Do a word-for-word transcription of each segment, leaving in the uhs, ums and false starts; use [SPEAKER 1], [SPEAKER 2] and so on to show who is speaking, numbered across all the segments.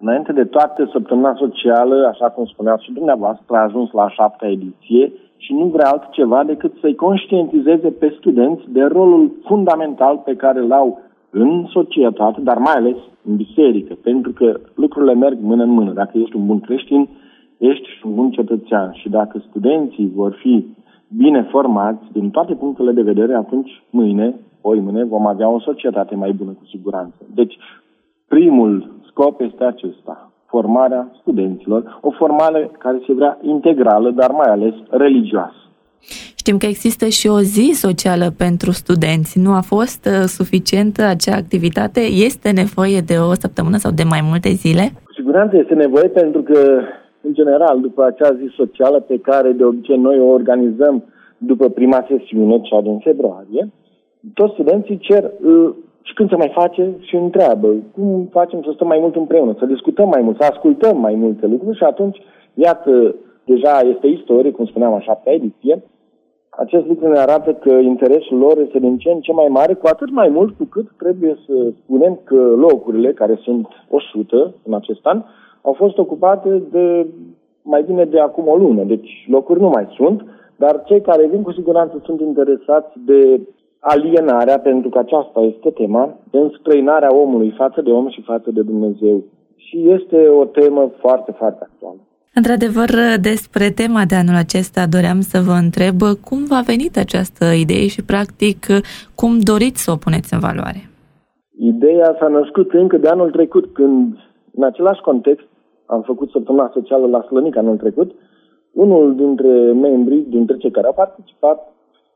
[SPEAKER 1] Înainte de toate, săptămâna socială, așa cum spuneați și dumneavoastră, a ajuns la a șaptea ediție și nu vrea altceva decât să-i conștientizeze pe studenți de rolul fundamental pe care îl au în societate, dar mai ales în biserică, pentru că lucrurile merg mână în mână. Dacă ești un bun creștin, ești și un bun cetățean. Și dacă studenții vor fi bine formați din toate punctele de vedere, atunci mâine, oi mâine, vom avea o societate mai bună cu siguranță. Deci, primul scop este acesta, formarea studenților, o formare care se vrea integrală, dar mai ales religioasă.
[SPEAKER 2] Știm că există și o zi socială pentru studenți. Nu a fost uh, suficientă acea activitate? Este nevoie de o săptămână sau de mai multe zile?
[SPEAKER 1] Cu siguranță este nevoie pentru că, în general, după acea zi socială pe care de obicei noi o organizăm după prima sesiune, cea din februarie, toți studenții cer uh, și când se mai face și întreabă cum facem să stăm mai mult împreună, să discutăm mai mult, să ascultăm mai multe lucruri și atunci, iată, deja este istorie, cum spuneam, a șaptea ediție. Acest lucru ne arată că interesul lor este din ce în ce mai mare, cu atât mai mult cu cât trebuie să spunem că locurile, care sunt o sută în acest an, au fost ocupate de mai bine de acum o lună. Deci locuri nu mai sunt, dar cei care vin cu siguranță sunt interesați de alienarea, pentru că aceasta este tema, de înstrăinarea omului față de om și față de Dumnezeu. Și este o temă foarte, foarte actuală.
[SPEAKER 2] Într-adevăr, despre tema de anul acesta doream să vă întreb cum v-a venit această idee și, practic, cum doriți să o puneți în valoare.
[SPEAKER 1] Ideea s-a născut încă de anul trecut, când, în același context, am făcut săptămâna socială la Slănic anul trecut. Unul dintre membrii, dintre cei care au participat,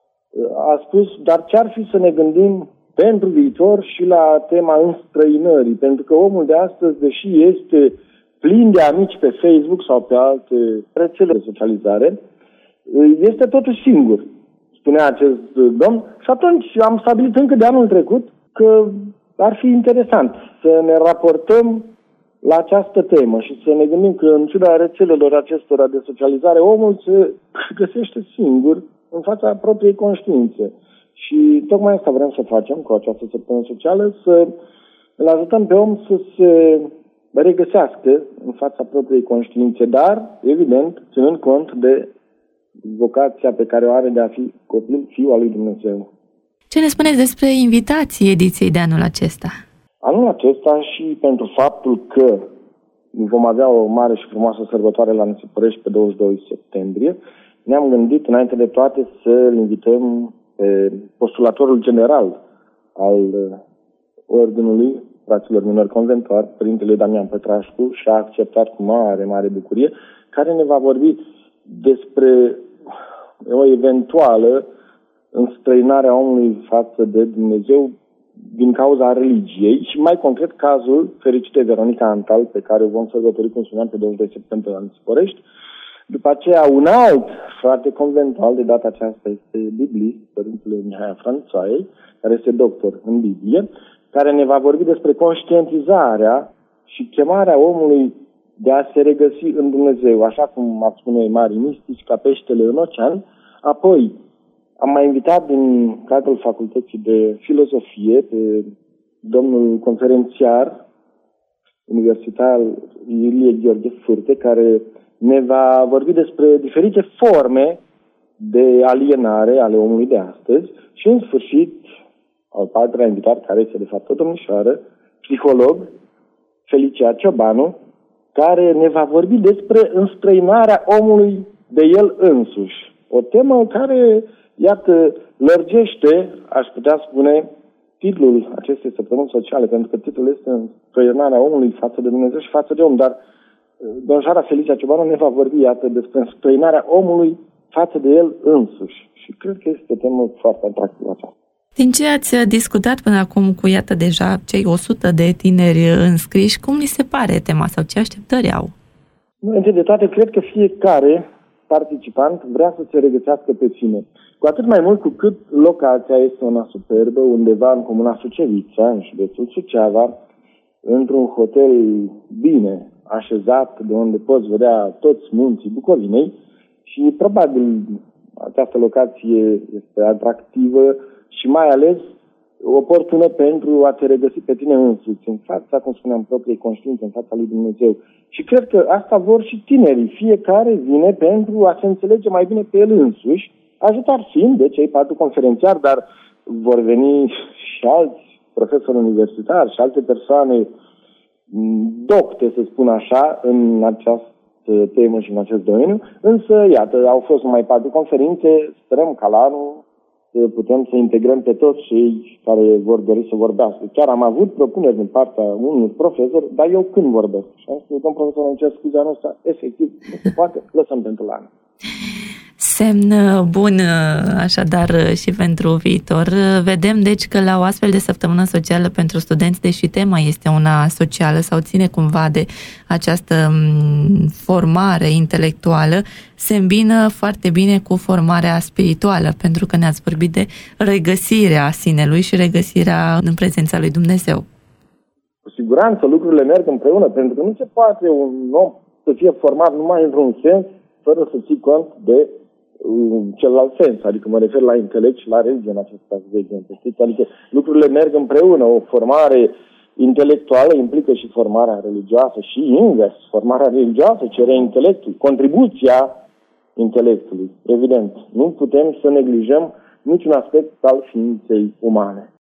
[SPEAKER 1] a spus, dar ce-ar fi să ne gândim pentru viitor și la tema înstrăinării, pentru că omul de astăzi, deși este plin de amici pe Facebook sau pe alte rețele de socializare, este totuși singur, spunea acest domn. Și atunci am stabilit încă de anul trecut că ar fi interesant să ne raportăm la această temă și să ne gândim că în ciuda rețelelor acestora de socializare, omul se găsește singur în fața propriei conștiințe. Și tocmai asta vrem să facem cu această săptămână socială, să îl ajutăm pe om să se regăsească în fața propriei conștiințe, dar, evident, ținând cont de vocația pe care o are de a fi copil, fiul al lui Dumnezeu.
[SPEAKER 2] Ce ne spuneți despre invitații ediției de anul acesta?
[SPEAKER 1] Anul acesta și pentru faptul că vom avea o mare și frumoasă sărbătoare la Năsipărești pe douăzeci și doi septembrie, ne-am gândit înainte de toate să-l invităm pe postulatorul general al Ordinului Fraților Minori Conventuari, Părintele Damian Pătrașcu, și a acceptat cu mare, mare bucurie, care ne va vorbi despre o eventuală înstrăinare a omului față de Dumnezeu din cauza religiei și mai concret cazul fericitei Veronica Antal, pe care o vom sărbători, cum spuneam, pe douăzeci și doi septembrie la Năsipărești. După aceea, un alt frate conventual, de data aceasta este biblist, Părintele Mihai Franțoaiei, care este doctor în Biblie, care ne va vorbi despre conștientizarea și chemarea omului de a se regăsi în Dumnezeu, așa cum ar spune mari mistici, ca peștele în ocean. Apoi, am mai invitat din cadrul Facultății de Filozofie pe domnul conferențiar universitar Ilie Gheorghe Fârte, care ne va vorbi despre diferite forme de alienare ale omului de astăzi și, în sfârșit, al patrulea invitat, care este de fapt o domnișoară, psiholog, Felicia Ciobanu, care ne va vorbi despre înstrăinarea omului de el însuși. O temă care, iată, lărgește, aș putea spune, titlul acestei săptămâni sociale, pentru că titlul este înstrăinarea omului față de Dumnezeu și față de om, dar domnișoara Felicia Ciobanu ne va vorbi, iată, despre înstrăinarea omului față de el însuși. Și cred că este o temă foarte atractivă aceasta.
[SPEAKER 2] Din ce ați discutat până acum cu, iată, deja cei o sută de tineri înscriși, cum li se pare tema sau ce așteptări au?
[SPEAKER 1] Întâi de toate, cred că fiecare participant vrea să se regăsească pe sine. Cu atât mai mult cu cât locația este una superbă, undeva în comuna Sucevița, în județul Suceava, într-un hotel bine așezat, de unde poți vedea toți munții Bucovinei și probabil această locație este atractivă și mai ales oportună pentru a te regăsi pe tine însuți, în fața, cum spuneam, propriei conștiințe, în fața lui Dumnezeu. Și cred că asta vor și tinerii. Fiecare vine pentru a se înțelege mai bine pe el însuși, ajutat fiind de cei patru conferențiari, dar vor veni și alți profesori universitari și alte persoane docte, să spun așa, în această temă și în acest domeniu. Însă, iată, au fost numai patru conferințe, sperăm ca la anul să putem să integrăm pe toți cei care vor dori să vorbească. Chiar am avut propuneri din partea unui profesor, dar eu când vorbesc? Și am spus, domn profesor, îmi cer scuze anul ăsta, efectiv, nu se poate, lăsăm pentru la anul.
[SPEAKER 2] Semn bun, așadar, și pentru viitor. Vedem, deci, că la o astfel de săptămână socială pentru studenți, deși tema este una socială sau ține cumva de această formare intelectuală, se îmbină foarte bine cu formarea spirituală, pentru că ne-ați vorbit de regăsirea sinelui și regăsirea în prezența lui Dumnezeu.
[SPEAKER 1] Cu siguranță lucrurile merg împreună, pentru că nu se poate un om să fie format numai într-un sens, fără să ții cont de celălalt sens, adică mă refer la intelect și la religie în acest caz, de exemplu. Adică lucrurile merg împreună. O formare intelectuală implică și formarea religioasă și invers. Formarea religioasă cere intelectul, contribuția intelectului, evident. Nu putem să neglijăm niciun aspect al ființei umane.